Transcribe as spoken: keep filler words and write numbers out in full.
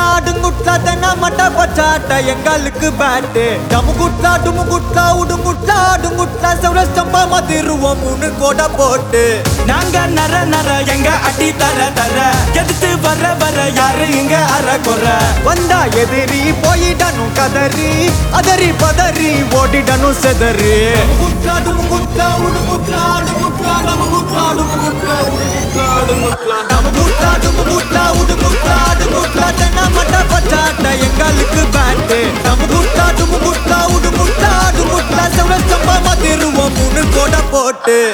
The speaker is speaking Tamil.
அடுங்குட்லா தென்ன மட்ட பச்சாட்ட எங்களுக்கு பேட்டு டமுகுட்லா டுமுகுட்லா உடுங்குட்லா அடுங்குட்லா சௌரஸ்தம்பா மதிருவோம் மூணு கோட போட்டு நாங்க நர நர எங்க அடி தர தர எதிர்த்து வர வர யாரு இங்க அற கொற வந்தா எதிரி போயிடணும் கதறி அதறி பதறி ஓடிடணும் செதறி டமுகுட்லா டுமுகுட்லா உடுங்குட்லா அடுங்குட்லா டமுகுட்லா டுமுகுட்லா உடுங்குட்லா அடுங்குட்லா டமுகுட்லா டுமுகுட்லா உடுங்குட்லா அடுங்குட்லா தென்ன மட்ட பச்சாட்ட எங்களுக்கு பேட்டு டமுகுட்லா டுமுகுட்லா உடுங்குட்லா அடுங்குட்லா சௌரஸ்தம்பா மதிருவோம் மூணு கோட போட்டு